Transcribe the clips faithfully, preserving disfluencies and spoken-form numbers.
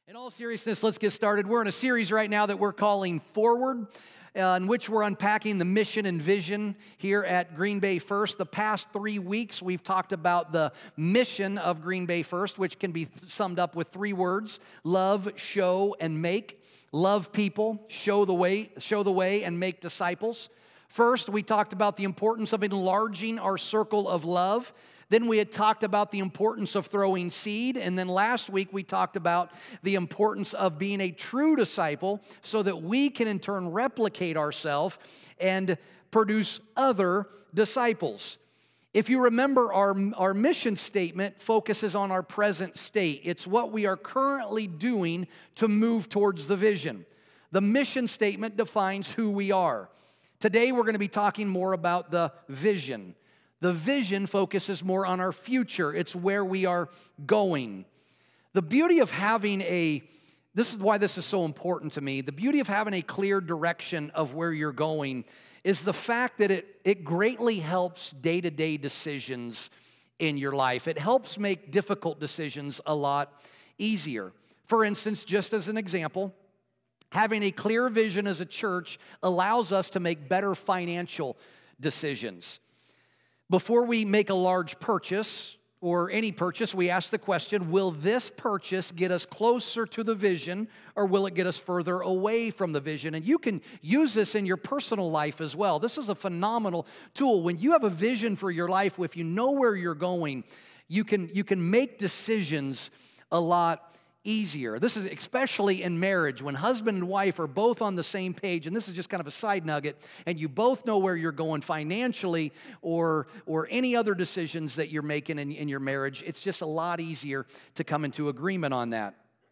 In all seriousness, let's get started. We're in a series right now that we're calling Forward, uh, in which we're unpacking the mission and vision here at Green Bay First. The past three weeks, we've talked about the mission of Green Bay First, which can be summed up with three words: love, show, and make. Love people, show the way, show the way, and make disciples. First, we talked about the importance of enlarging our circle of love. Then we had talked about the importance of throwing seed. And then last week we talked about the importance of being a true disciple so that we can in turn replicate ourselves and produce other disciples. If you remember, our, our mission statement focuses on our present state. It's what we are currently doing to move towards the vision. The mission statement defines who we are. Today we're going to be talking more about the vision. The vision focuses more on our future. It's where we are going. The beauty of having a, this is why this is so important to me, the beauty of having a clear direction of where you're going is the fact that it, it greatly helps day-to-day decisions in your life. It helps make difficult decisions a lot easier. For instance, just as an example, having a clear vision as a church allows us to make better financial decisions. Before we make a large purchase, or any purchase, we ask the question, will this purchase get us closer to the vision, or will it get us further away from the vision? And you can use this in your personal life as well. This is a phenomenal tool. When you have a vision for your life, if you know where you're going, you can, you can make decisions a lot easier. This is especially in marriage, when husband and wife are both on the same page, and this is just kind of a side nugget, and you both know where you're going financially or, or any other decisions that you're making in, in your marriage. It's just a lot easier to come into agreement on that.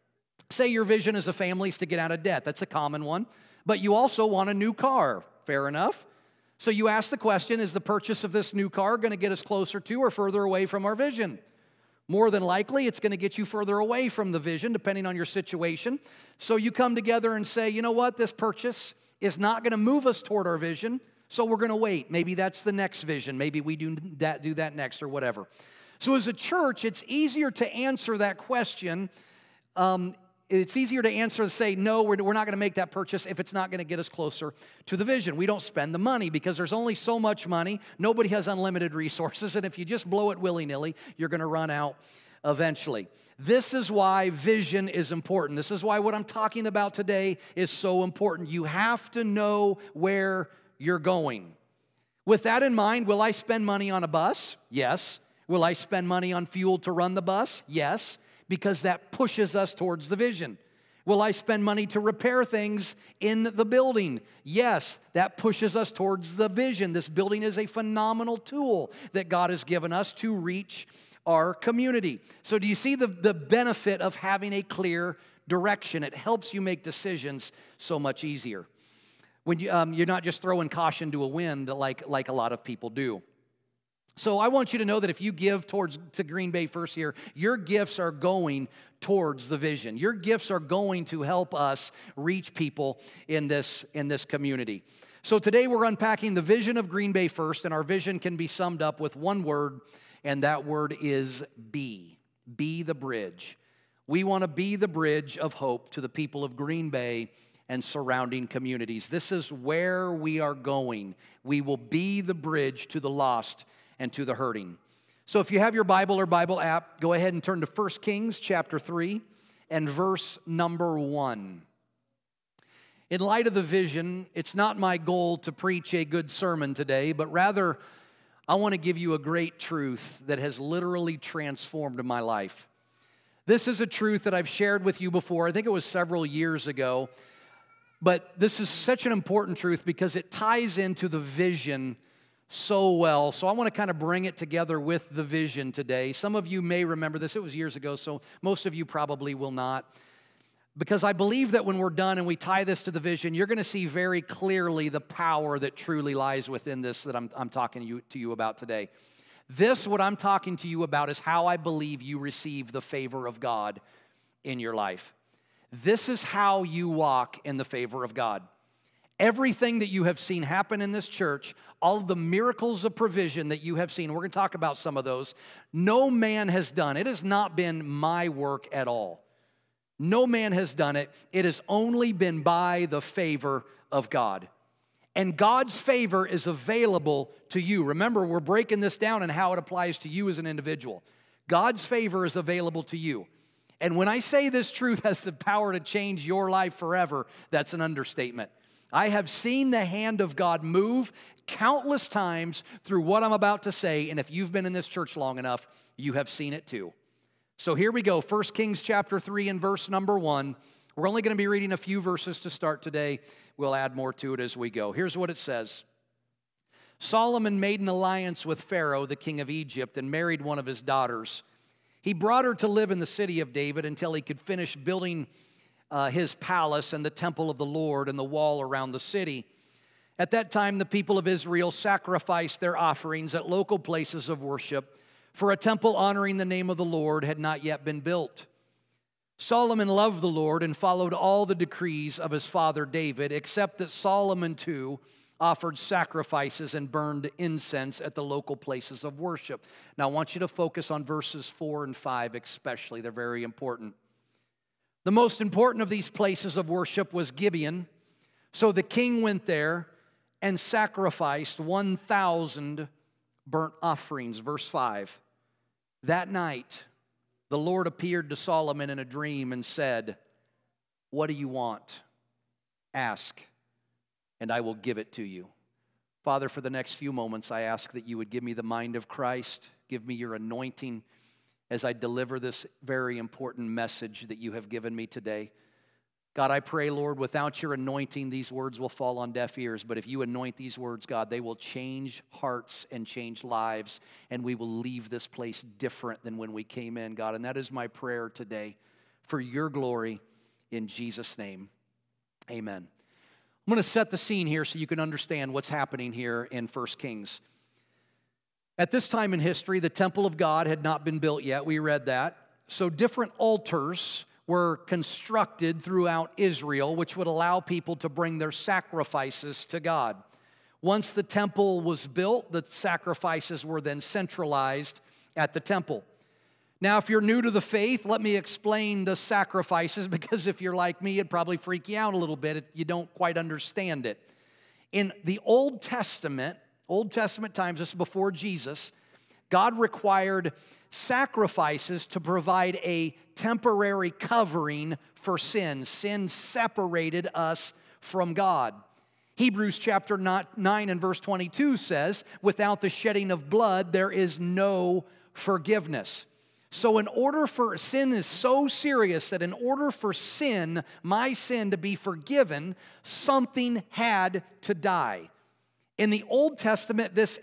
Say your vision as a family is to get out of debt. That's a common one. But you also want a new car. Fair enough. So you ask the question, is the purchase of this new car going to get us closer to or further away from our vision? More than likely, it's going to get you further away from the vision, depending on your situation. So you come together and say, you know what, this purchase is not going to move us toward our vision, so we're going to wait. Maybe that's the next vision. Maybe we do that, do that next or whatever. So as a church, it's easier to answer that question. Um, It's easier to answer and say, no, we're, we're not going to make that purchase if it's not going to get us closer to the vision. We don't spend the money because there's only so much money. Nobody has unlimited resources, and if you just blow it willy-nilly, you're going to run out eventually. This is why vision is important. This is why what I'm talking about today is so important. You have to know where you're going. With that in mind, will I spend money on a bus? Yes. Will I spend money on fuel to run the bus? Yes. Because that pushes us towards the vision. Will I spend money to repair things in the building? Yes, that pushes us towards the vision. This building is a phenomenal tool that God has given us to reach our community. So do you see the, the benefit of having a clear direction? It helps you make decisions so much easier. When you, um, you're not just throwing caution to a wind like, like a lot of people do. So I want you to know that if you give towards to Green Bay First here, your gifts are going towards the vision. Your gifts are going to help us reach people in this, in this community. So today we're unpacking the vision of Green Bay First, and our vision can be summed up with one word, and that word is be. Be the bridge. We want to be the bridge of hope to the people of Green Bay and surrounding communities. This is where we are going. We will be the bridge to the lost and to the hurting. So if you have your Bible or Bible app, go ahead and turn to First Kings chapter three and verse number one. In light of the vision, it's not my goal to preach a good sermon today, but rather I want to give you a great truth that has literally transformed my life. This is a truth that I've shared with you before. I think it was several years ago, but this is such an important truth because it ties into the vision so well. So I want to kind of bring it together with the vision today. Some of you may remember this. It was years ago, so most of you probably will not. Because I believe that when we're done and we tie this to the vision, you're going to see very clearly the power that truly lies within this that I'm, I'm talking to you, to you about today. This, what I'm talking to you about, is how I believe you receive the favor of God in your life. This is how you walk in the favor of God. Everything that you have seen happen in this church, all of the miracles of provision that you have seen, we're going to talk about some of those, no man has done. It has not been my work at all. No man has done it. It has only been by the favor of God. And God's favor is available to you. Remember, we're breaking this down and how it applies to you as an individual. God's favor is available to you. And when I say this truth has the power to change your life forever, that's an understatement. I have seen the hand of God move countless times through what I'm about to say, and if you've been in this church long enough, you have seen it too. So here we go, First Kings chapter three and verse number one. We're only going to be reading a few verses to start today. We'll add more to it as we go. Here's what it says. Solomon made an alliance with Pharaoh, the king of Egypt, and married one of his daughters. He brought her to live in the city of David until he could finish building uh, his palace and the temple of the Lord and the wall around the city. At that time, the people of Israel sacrificed their offerings at local places of worship, for a temple honoring the name of the Lord had not yet been built. Solomon loved the Lord and followed all the decrees of his father David, except that Solomon too offered sacrifices and burned incense at the local places of worship. Now I want you to focus on verses four and five especially. They're very important. The most important of these places of worship was Gibeon. So the king went there and sacrificed one thousand burnt offerings. Verse five. That night, the Lord appeared to Solomon in a dream and said, "What do you want? Ask, and I will give it to you." Father, for the next few moments, I ask that you would give me the mind of Christ, give me your anointing as I deliver this very important message that you have given me today. God, I pray, Lord, without your anointing, these words will fall on deaf ears. But if you anoint these words, God, they will change hearts and change lives, and we will leave this place different than when we came in, God. And that is my prayer today for your glory in Jesus' name. Amen. I'm going to set the scene here so you can understand what's happening here in First Kings. At this time in history, the temple of God had not been built yet. We read that. So different altars were constructed throughout Israel, which would allow people to bring their sacrifices to God. Once the temple was built, the sacrifices were then centralized at the temple. Now, if you're new to the faith, let me explain the sacrifices, because if you're like me, it'd probably freak you out a little bit. You don't quite understand it. In the Old Testament, Old Testament times, this is before Jesus, God required sacrifices to provide a temporary covering for sin. Sin separated us from God. Hebrews chapter nine and verse twenty-two says, "Without the shedding of blood, there is no forgiveness." So in order for, sin is so serious that in order for sin, my sin, to be forgiven, something had to die. In the Old Testament, this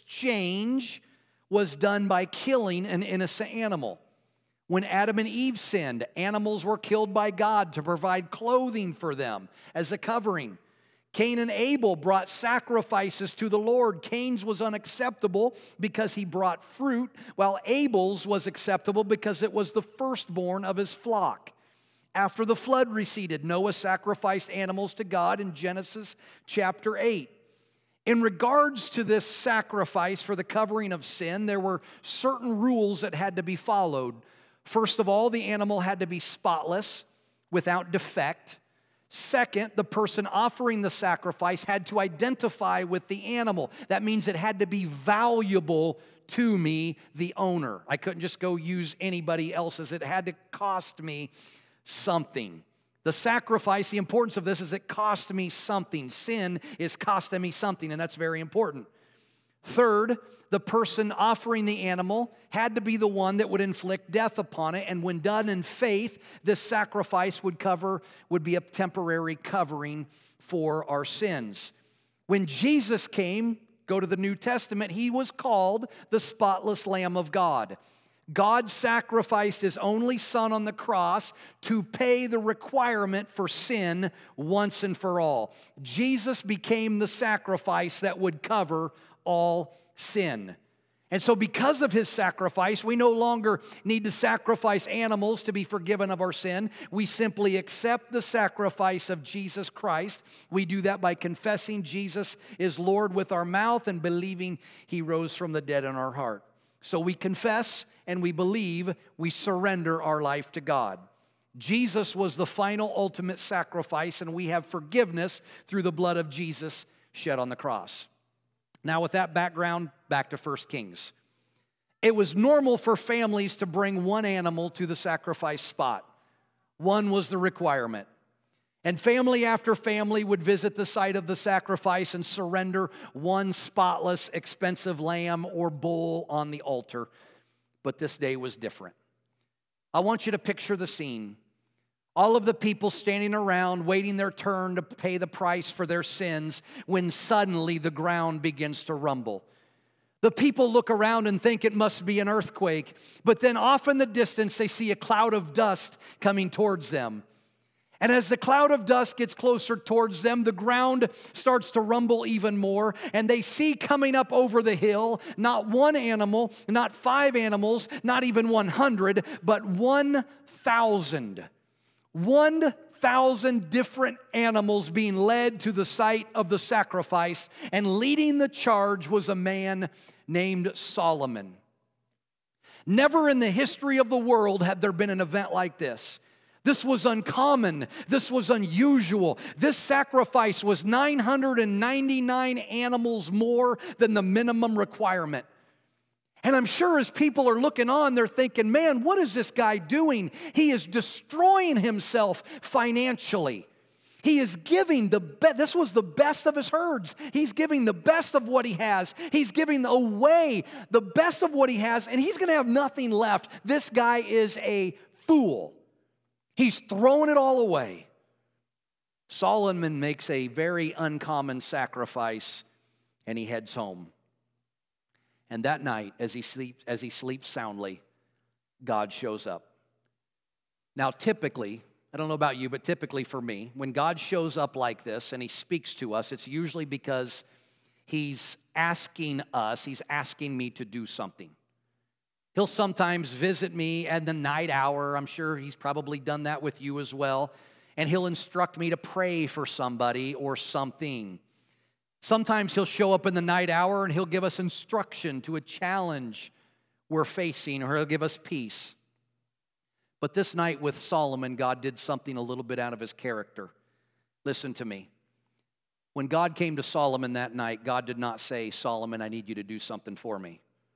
exchange was done by killing an innocent animal. When Adam and Eve sinned, animals were killed by God to provide clothing for them as a covering. Cain and Abel brought sacrifices to the Lord. Cain's was unacceptable because he brought fruit, while Abel's was acceptable because it was the firstborn of his flock. After the flood receded, Noah sacrificed animals to God in Genesis chapter eight. In regards to this sacrifice for the covering of sin, there were certain rules that had to be followed. First of all, the animal had to be spotless, without defect. Second, the person offering the sacrifice had to identify with the animal. That means it had to be valuable to me, the owner. I couldn't just go use anybody else's. It had to cost me something. The sacrifice, the importance of this is it cost me something. Sin is costing me something, and that's very important. Third, the person offering the animal had to be the one that would inflict death upon it, and when done in faith, this sacrifice would cover, would be a temporary covering for our sins. When Jesus came, go to the New Testament, he was called the spotless Lamb of God. God sacrificed his only son on the cross to pay the requirement for sin once and for all. Jesus became the sacrifice that would cover all sin. And so because of his sacrifice, we no longer need to sacrifice animals to be forgiven of our sin. We simply accept the sacrifice of Jesus Christ. We do that by confessing Jesus is Lord with our mouth and believing he rose from the dead in our heart. So we confess and we believe, we surrender our life to God. Jesus was the final ultimate sacrifice, and we have forgiveness through the blood of Jesus shed on the cross. Now, with that background, back to First Kings. It was normal for families to bring one animal to the sacrifice spot. One was the requirement. And family after family would visit the site of the sacrifice and surrender one spotless, expensive lamb or bull on the altar. But this day was different. I want you to picture the scene. All of the people standing around, waiting their turn to pay the price for their sins, when suddenly the ground begins to rumble. The people look around and think it must be an earthquake, but then off in the distance they see a cloud of dust coming towards them. And as the cloud of dust gets closer towards them, the ground starts to rumble even more, and they see coming up over the hill not one animal, not five animals, not even one hundred, but one thousand. one thousand different animals being led to the site of the sacrifice, and leading the charge was a man named Solomon. Never in the history of the world had there been an event like this. This was uncommon. This was unusual. This sacrifice was nine hundred ninety-nine animals more than the minimum requirement. And I'm sure as people are looking on, they're thinking, man, what is this guy doing? He is destroying himself financially. He is giving the best. This was the best of his herds. He's giving the best of what he has. He's giving away the best of what he has, and he's going to have nothing left. This guy is a fool. He's throwing it all away. Solomon makes a very uncommon sacrifice, and he heads home. And that night, as he sleeps, as he sleeps soundly, God shows up. Now, typically, I don't know about you, but typically for me, when God shows up like this and he speaks to us, it's usually because he's asking us, he's asking me to do something. He'll sometimes visit me at the night hour. I'm sure he's probably done that with you as well. And he'll instruct me to pray for somebody or something. Sometimes he'll show up in the night hour and he'll give us instruction to a challenge we're facing, or he'll give us peace. But this night with Solomon, God did something a little bit out of his character. Listen to me. When God came to Solomon that night, God did not say, Solomon, I need you to do something for me.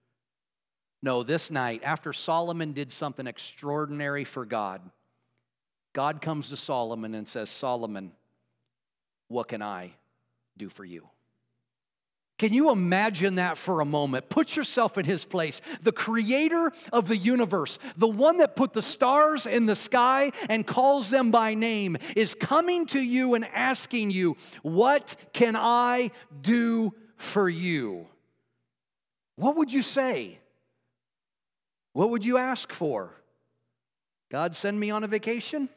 No, this night, after Solomon did something extraordinary for God, God comes to Solomon and says, Solomon, what can I do for you? Can you imagine that for a moment? Put yourself in his place. The creator of the universe, the one that put the stars in the sky and calls them by name, is coming to you and asking you, what can I do for you? What would you say? What would you ask for? God, send me on a vacation?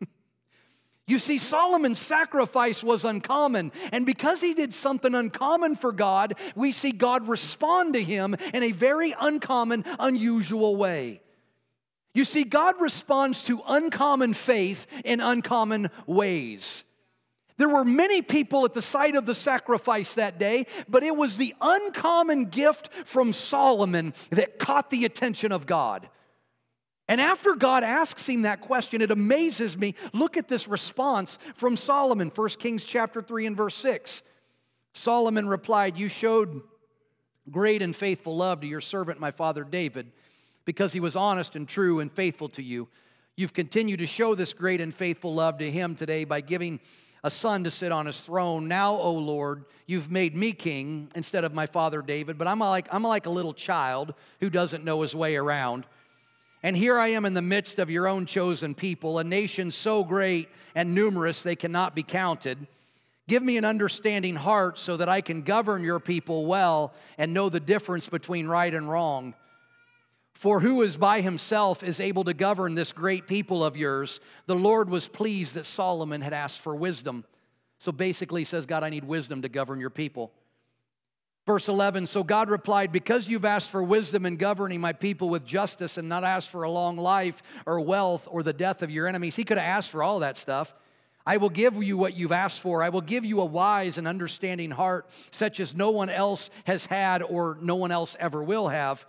You see, Solomon's sacrifice was uncommon, and because he did something uncommon for God, we see God respond to him in a very uncommon, unusual way. You see, God responds to uncommon faith in uncommon ways. There were many people at the site of the sacrifice that day, but it was the uncommon gift from Solomon that caught the attention of God. And after God asks him that question, it amazes me. Look at this response from Solomon, First Kings chapter three and verse six. Solomon replied, you showed great and faithful love to your servant, my father David, because he was honest and true and faithful to you. You've continued to show this great and faithful love to him today by giving a son to sit on his throne. Now, O Lord, you've made me king instead of my father David, but I'm like, I'm like a little child who doesn't know his way around. And here I am in the midst of your own chosen people, a nation so great and numerous they cannot be counted. Give me an understanding heart so that I can govern your people well and know the difference between right and wrong. For who is by himself is able to govern this great people of yours? The Lord was pleased that Solomon had asked for wisdom. So basically he says, God, I need wisdom to govern your people. Verse eleven, so God replied, because you've asked for wisdom in governing my people with justice and not asked for a long life or wealth or the death of your enemies. He could have asked for all that stuff. I will give you what you've asked for. I will give you a wise and understanding heart, such as no one else has had or no one else ever will have.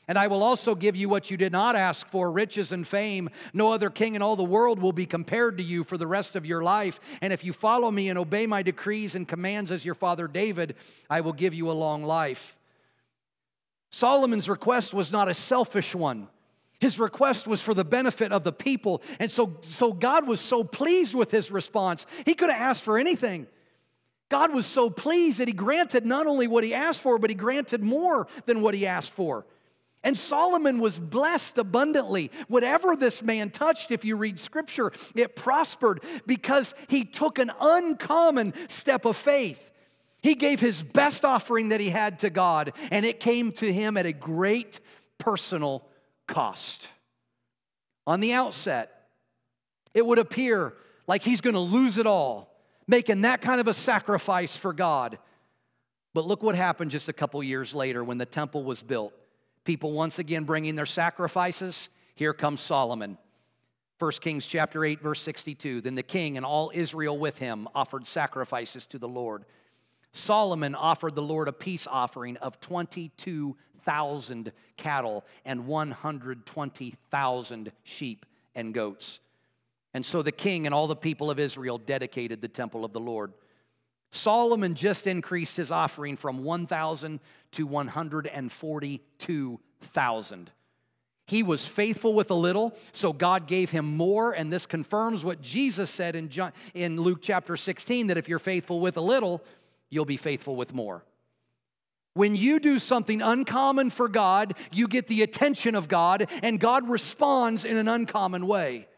And I will also give you what you did not ask for, riches and fame. No other king in all the world will be compared to you for the rest of your life. And if you follow me and obey my decrees and commands as your father David, I will give you a long life. Solomon's request was not a selfish one. His request was for the benefit of the people. And so, so God was so pleased with his response. He could have asked for anything. God was so pleased that he granted not only what he asked for, but he granted more than what he asked for. And Solomon was blessed abundantly. Whatever this man touched, if you read Scripture, it prospered because he took an uncommon step of faith. He gave his best offering that he had to God, and it came to him at a great personal cost. On the outset, it would appear like he's going to lose it all, making that kind of a sacrifice for God. But look what happened just a couple years later when the temple was built. People once again bringing their sacrifices. Here comes Solomon. First Kings chapter eight, verse sixty-two. Then the king and all Israel with him offered sacrifices to the Lord. Solomon offered the Lord a peace offering of twenty-two thousand cattle and one hundred twenty thousand sheep and goats. And so the king and all the people of Israel dedicated the temple of the Lord. Solomon just increased his offering from one thousand to one hundred forty-two thousand. He was faithful with a little, so God gave him more, and this confirms what Jesus said in, John, in Luke chapter sixteen, that if you're faithful with a little, you'll be faithful with more. When you do something uncommon for God, you get the attention of God, and God responds in an uncommon way.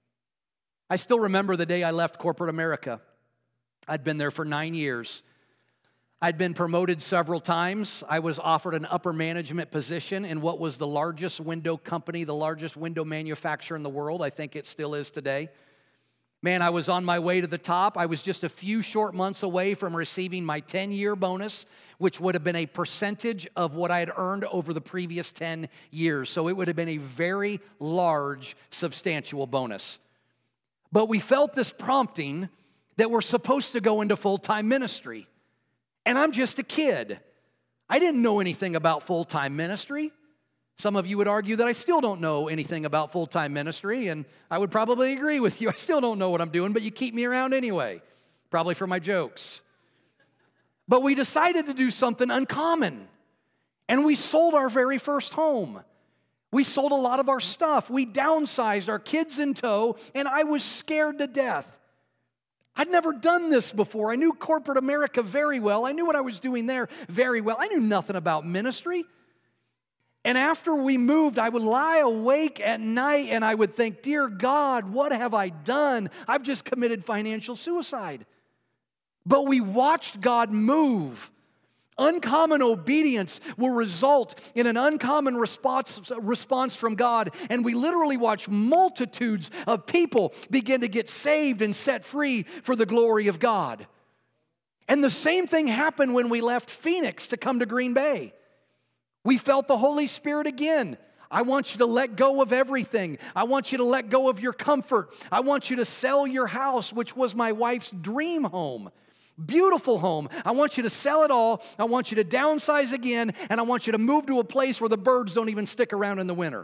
I still remember the day I left corporate America. I'd been there for nine years. I'd been promoted several times. I was offered an upper management position in what was the largest window company, the largest window manufacturer in the world. I think it still is today. Man, I was on my way to the top. I was just a few short months away from receiving my ten-year bonus, which would have been a percentage of what I had earned over the previous ten years. So it would have been a very large, substantial bonus. But we felt this prompting that we're supposed to go into full-time ministry. And I'm just a kid. I didn't know anything about full-time ministry. Some of you would argue that I still don't know anything about full-time ministry, and I would probably agree with you. I still don't know what I'm doing, but you keep me around anyway, probably for my jokes. But we decided to do something uncommon, and we sold our very first home. We sold a lot of our stuff. We downsized, our kids in tow, and I was scared to death. I'd never done this before. I knew corporate America very well. I knew what I was doing there very well. I knew nothing about ministry. And after we moved, I would lie awake at night and I would think, dear God, what have I done? I've just committed financial suicide. But we watched God move. Uncommon obedience will result in an uncommon response, response from God. And we literally watch multitudes of people begin to get saved and set free for the glory of God. And the same thing happened when we left Phoenix to come to Green Bay. We felt the Holy Spirit again. I want you to let go of everything. I want you to let go of your comfort. I want you to sell your house, which was my wife's dream home. Beautiful home. I want you to sell it all. I want you to downsize again, and I want you to move to a place where the birds don't even stick around in the winter.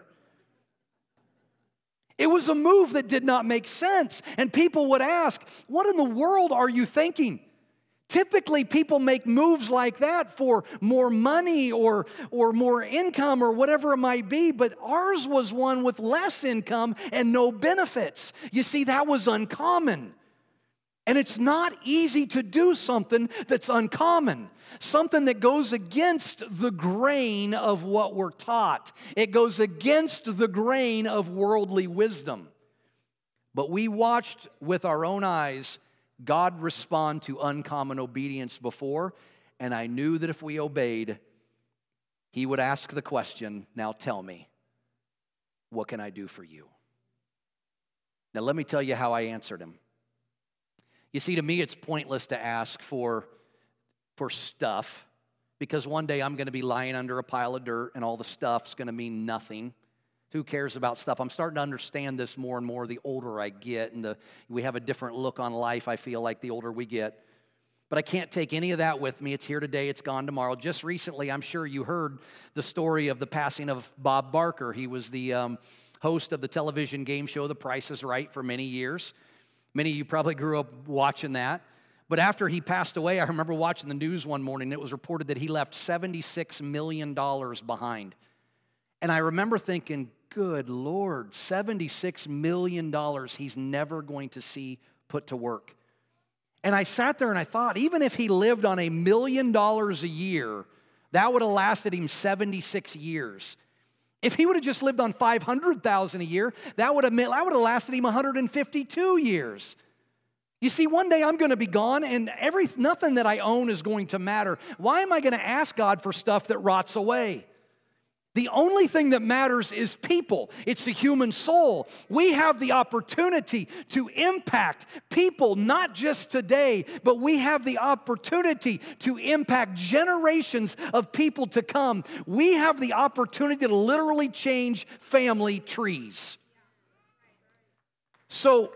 It was a move that did not make sense, and people would ask, what in the world are you thinking? Typically, people make moves like that for more money or, or more income or whatever it might be, but ours was one with less income and no benefits. You see, that was uncommon. And it's not easy to do something that's uncommon, something that goes against the grain of what we're taught. It goes against the grain of worldly wisdom. But we watched with our own eyes God respond to uncommon obedience before, and I knew that if we obeyed, He would ask the question, now tell me, what can I do for you? Now let me tell you how I answered Him. You see, to me, it's pointless to ask for, for stuff, because one day I'm going to be lying under a pile of dirt and all the stuff's going to mean nothing. Who cares about stuff? I'm starting to understand this more and more the older I get, and the, we have a different look on life, I feel like, the older we get. But I can't take any of that with me. It's here today, it's gone tomorrow. Just recently, I'm sure you heard the story of the passing of Bob Barker. He was the um, host of the television game show The Price is Right for many years. Many of you probably grew up watching that. But after he passed away, I remember watching the news one morning. It was reported that he left seventy-six million dollars behind. And I remember thinking, good Lord, seventy-six million dollars he's never going to see put to work. And I sat there and I thought, even if he lived on a million dollars a year, that would have lasted him seventy-six years. If he would have just lived on five hundred thousand dollars a year, that would have, that would have lasted him one hundred fifty-two years. You see, one day I'm going to be gone, and every, nothing that I own is going to matter. Why am I going to ask God for stuff that rots away? The only thing that matters is people. It's the human soul. We have the opportunity to impact people, not just today, but we have the opportunity to impact generations of people to come. We have the opportunity to literally change family trees. So,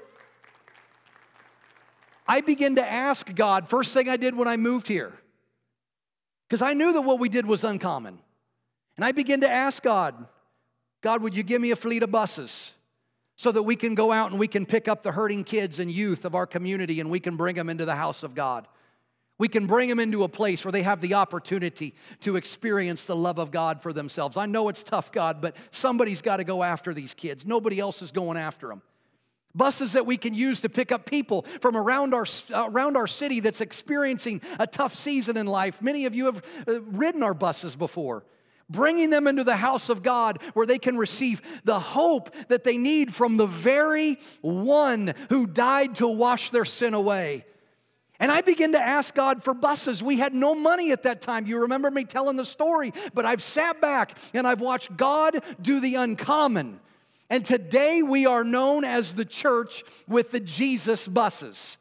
I began to ask God, first thing I did when I moved here, because I knew that what we did was uncommon. And I began to ask God, God, would you give me a fleet of buses so that we can go out and we can pick up the hurting kids and youth of our community and we can bring them into the house of God. We can bring them into a place where they have the opportunity to experience the love of God for themselves. I know it's tough, God, but somebody's got to go after these kids. Nobody else is going after them. Buses that we can use to pick up people from around our, around our city that's experiencing a tough season in life. Many of you have ridden our buses before. Bringing them into the house of God where they can receive the hope that they need from the very one who died to wash their sin away. And I began to ask God for buses. We had no money at that time. You remember me telling the story, but I've sat back and I've watched God do the uncommon. And today we are known as the church with the Jesus buses.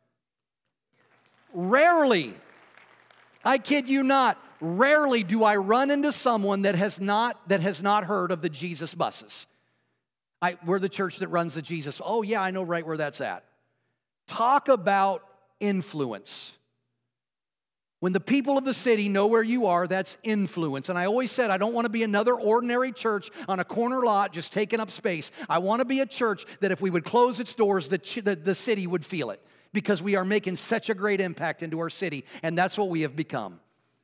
Rarely, I kid you not, rarely do I run into someone that has not, that has not heard of the Jesus buses. I, we're the church that runs the Jesus. Oh yeah, I know right where that's at. Talk about influence. When the people of the city know where you are, that's influence. And I always said, I don't want to be another ordinary church on a corner lot just taking up space. I want to be a church that if we would close its doors, the, the, the city would feel it. Because we are making such a great impact into our city. And that's what we have become.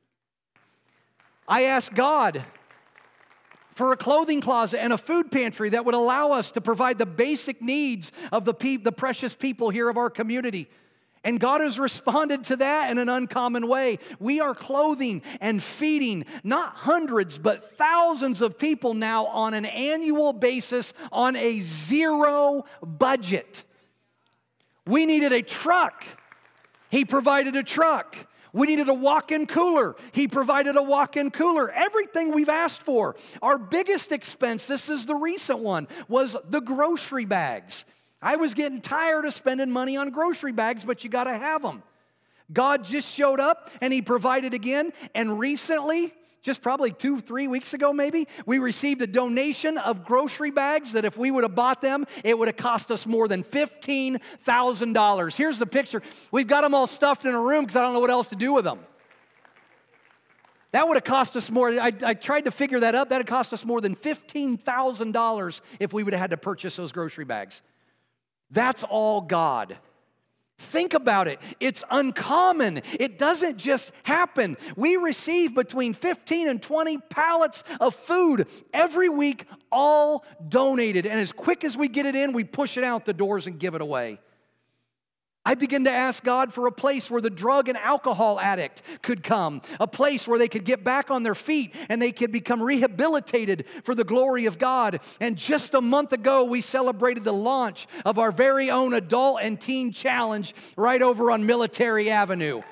I asked God for a clothing closet and a food pantry that would allow us to provide the basic needs of the, pe- the precious people here of our community. And God has responded to that in an uncommon way. We are clothing and feeding not hundreds, but thousands of people now on an annual basis on a zero budget. We needed a truck. He provided a truck. We needed a walk-in cooler. He provided a walk-in cooler. Everything we've asked for. Our biggest expense, this is the recent one, was the grocery bags. I was getting tired of spending money on grocery bags, but you got to have them. God just showed up, and He provided again. And recently, just probably two, three weeks ago maybe, we received a donation of grocery bags that if we would have bought them, it would have cost us more than fifteen thousand dollars. Here's the picture. We've got them all stuffed in a room because I don't know what else to do with them. That would have cost us more. I, I tried to figure that up. That would cost us more than fifteen thousand dollars if we would have had to purchase those grocery bags. That's all God. Think about it. It's uncommon. It doesn't just happen. We receive between fifteen and twenty pallets of food every week, all donated. And as quick as we get it in, we push it out the doors and give it away. I begin to ask God for a place where the drug and alcohol addict could come, a place where they could get back on their feet and they could become rehabilitated for the glory of God. And just a month ago, we celebrated the launch of our very own adult and teen challenge right over on Military Avenue.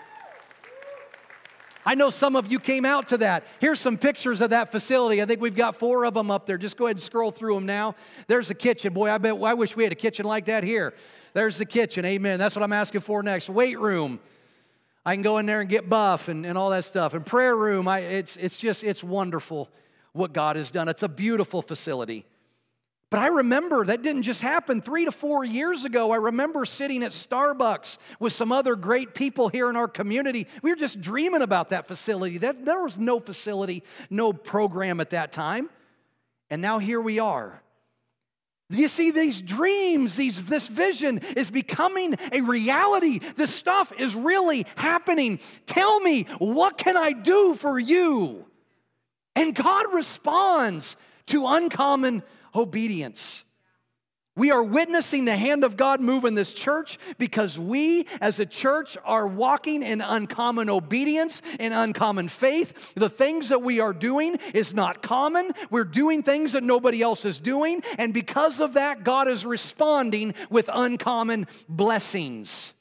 I know some of you came out to that. Here's some pictures of that facility. I think we've got four of them up there. Just go ahead and scroll through them now. There's the kitchen. Boy, I bet I wish we had a kitchen like that here. There's the kitchen. Amen. That's what I'm asking for next. Weight room. I can go in there and get buff and, and all that stuff. And prayer room. I, it's, it's just, it's wonderful what God has done. It's a beautiful facility. But I remember that didn't just happen three to four years ago. I remember sitting at Starbucks with some other great people here in our community. We were just dreaming about that facility. That, there was no facility, no program at that time. And now here we are. You see, these dreams, these, this vision is becoming a reality. This stuff is really happening. Tell me, what can I do for you? And God responds to uncommon obedience. We are witnessing the hand of God move in this church because we as a church are walking in uncommon obedience and uncommon faith. The things that we are doing is not common. We're doing things that nobody else is doing. And because of that, God is responding with uncommon blessings.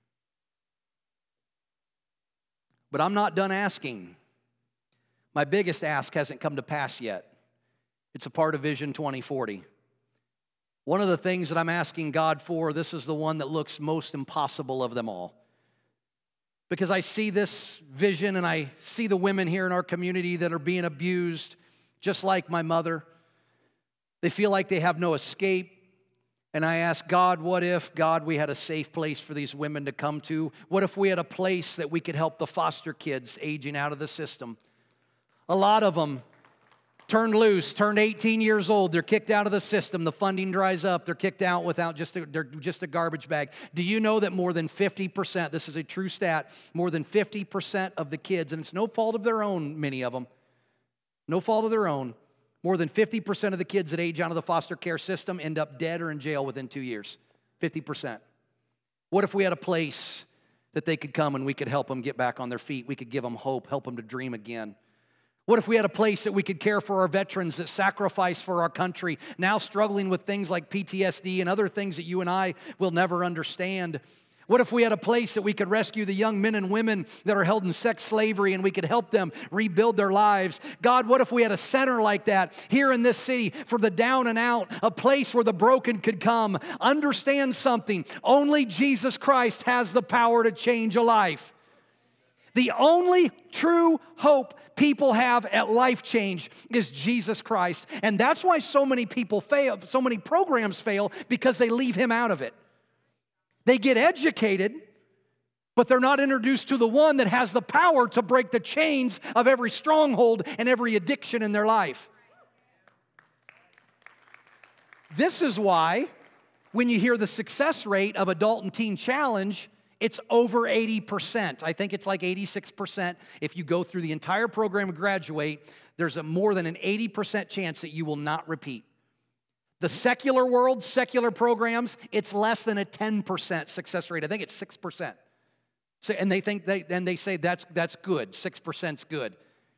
But I'm not done asking. My biggest ask hasn't come to pass yet. It's a part of Vision twenty forty. One of the things that I'm asking God for, this is the one that looks most impossible of them all. Because I see this vision and I see the women here in our community that are being abused, just like my mother. They feel like they have no escape. And I ask God, what if, God, we had a safe place for these women to come to? What if we had a place that we could help the foster kids aging out of the system? A lot of them turned loose, turned eighteen years old, they're kicked out of the system, the funding dries up, they're kicked out without just a, they're just a garbage bag. Do you know that more than fifty percent, this is a true stat, more than fifty percent of the kids, and it's no fault of their own, many of them, no fault of their own, more than fifty percent of the kids that age out of the foster care system end up dead or in jail within two years, fifty percent. What if we had a place that they could come and we could help them get back on their feet, we could give them hope, help them to dream again? What if we had a place that we could care for our veterans that sacrifice for our country, now struggling with things like P T S D and other things that you and I will never understand? What if we had a place that we could rescue the young men and women that are held in sex slavery and we could help them rebuild their lives? God, what if we had a center like that here in this city for the down and out, a place where the broken could come? Understand something. Only Jesus Christ has the power to change a life. The only true hope people have at life change is Jesus Christ. And that's why so many people fail, so many programs fail, because they leave Him out of it. They get educated, but they're not introduced to the one that has the power to break the chains of every stronghold and every addiction in their life. This is why when you hear the success rate of Adult and Teen Challenge, it's over eighty percent. I think it's like eighty-six percent. If you go through the entire program and graduate, there's a more than an eighty percent chance that you will not repeat. The secular world, secular programs, it's less than a ten percent success rate. I think it's six percent. So, and they think they, and they say that's, that's good. six percent's good.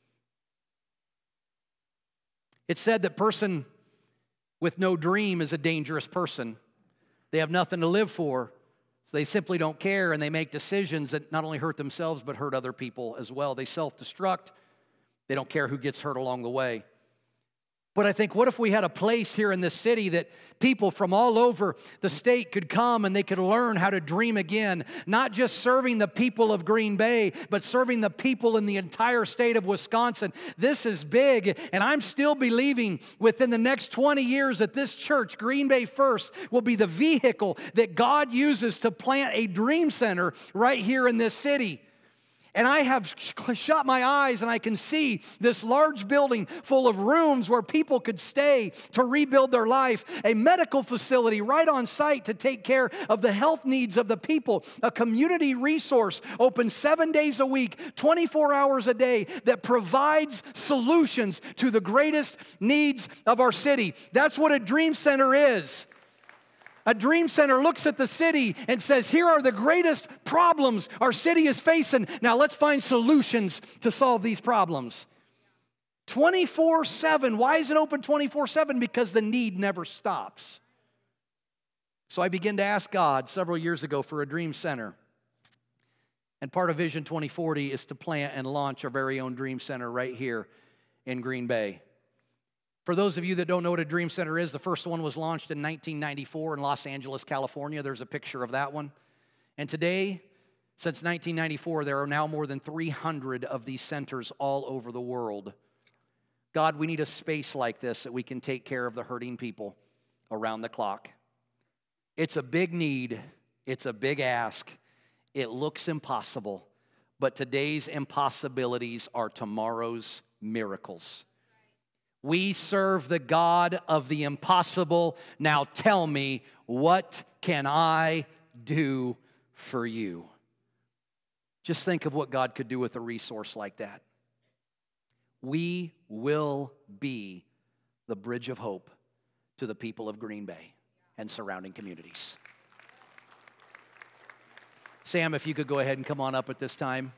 It's said that person with no dream is a dangerous person. They have nothing to live for. So they simply don't care, and they make decisions that not only hurt themselves, but hurt other people as well. They self-destruct. They don't care who gets hurt along the way. But I think, what if we had a place here in this city that people from all over the state could come and they could learn how to dream again, not just serving the people of Green Bay, but serving the people in the entire state of Wisconsin. This is big, and I'm still believing within the next twenty years that this church, Green Bay First, will be the vehicle that God uses to plant a dream center right here in this city. And I have shut my eyes and I can see this large building full of rooms where people could stay to rebuild their life, a medical facility right on site to take care of the health needs of the people, a community resource open seven days a week, twenty-four hours a day that provides solutions to the greatest needs of our city. That's what a dream center is. A dream center looks at the city and says, here are the greatest problems our city is facing. Now let's find solutions to solve these problems. twenty-four seven. Why is it open twenty-four seven? Because the need never stops. So I began to ask God several years ago for a dream center. And part of Vision twenty forty is to plant and launch our very own dream center right here in Green Bay. For those of you that don't know what a dream center is, the first one was launched in nineteen ninety-four in Los Angeles, California. There's a picture of that one. And today, since nineteen ninety-four, there are now more than three hundred of these centers all over the world. God, we need a space like this that we can take care of the hurting people. around the clock. It's a big need. It's a big ask. It looks impossible, but today's impossibilities are tomorrow's miracles. We serve the God of the impossible. Now tell me, what can I do for you? Just think of what God could do with a resource like that. We will be the bridge of hope to the people of Green Bay and surrounding communities. Sam, if you could go ahead and come on up at this time.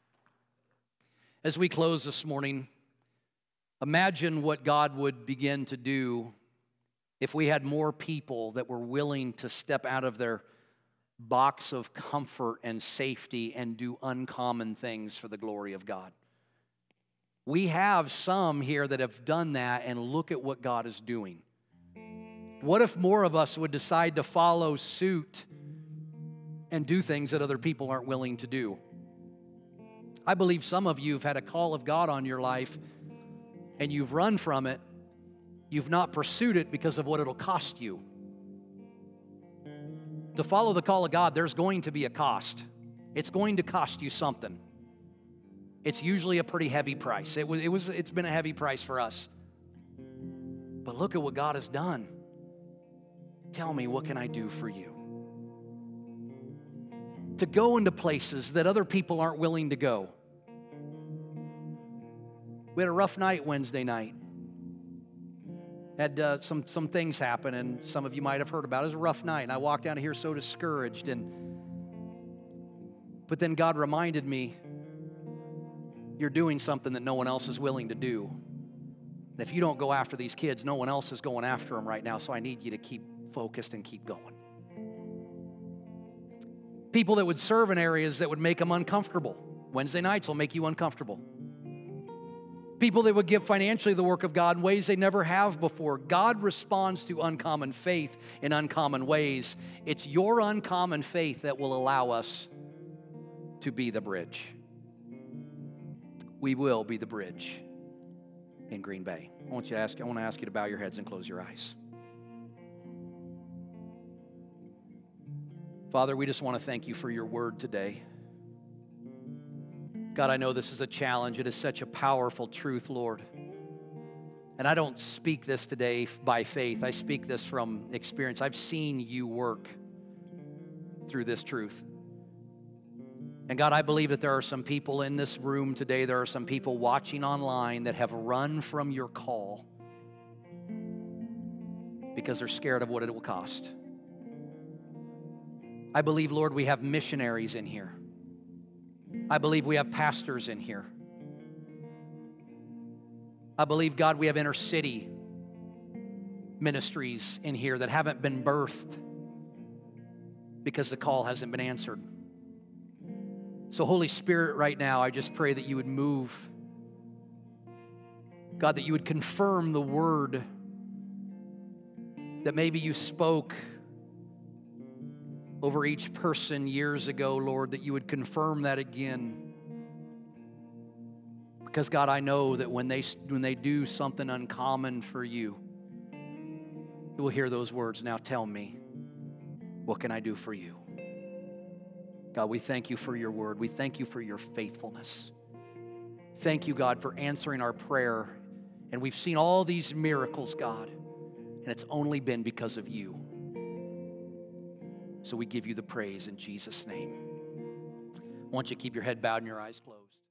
As we close this morning, imagine what God would begin to do if we had more people that were willing to step out of their box of comfort and safety and do uncommon things for the glory of God. We have some here that have done that, and look at what God is doing. What if more of us would decide to follow suit and do things that other people aren't willing to do? I believe some of you have had a call of God on your life, and you've run from it. You've not pursued it because of what it'll cost you. To follow the call of God, there's going to be a cost. It's going to cost you something. It's usually a pretty heavy price. It was, it was, it's been a heavy price for us. But look at what God has done. Tell me, what can I do for you? To go into places that other people aren't willing to go. We had a rough night Wednesday night. Had uh, some, some things happen, and some of you might have heard about it. It was a rough night, and I walked out of here so discouraged. And but then God reminded me, you're doing something that no one else is willing to do. And if you don't go after these kids, no one else is going after them right now, so I need you to keep focused and keep going. People that would serve in areas that would make them uncomfortable. Wednesday nights will make you uncomfortable. People that would give financially the work of God in ways they never have before. God responds to uncommon faith in uncommon ways. It's your uncommon faith that will allow us to be the bridge. We will be the bridge in Green Bay. I want you to ask, I want to ask you to bow your heads and close your eyes. Father, we just want to thank you for your word today. God, I know this is a challenge. It is such a powerful truth, Lord. And I don't speak this today by faith. I speak this from experience. I've seen you work through this truth. And God, I believe that there are some people in this room today, there are some people watching online that have run from your call because they're scared of what it will cost. I believe, Lord, we have missionaries in here. I believe we have pastors in here. I believe, God, we have inner city ministries in here that haven't been birthed because the call hasn't been answered. So, Holy Spirit, right now, I just pray that you would move. God, that you would confirm the word that maybe you spoke over each person years ago, Lord, that you would confirm that again. Because, God, I know that when they, when they do something uncommon for you, you will hear those words, now tell me, what can I do for you? God, we thank you for your word. We thank you for your faithfulness. Thank you, God, for answering our prayer. And we've seen all these miracles, God, and it's only been because of you. So we give you the praise in Jesus' name. I want you to keep your head bowed and your eyes closed.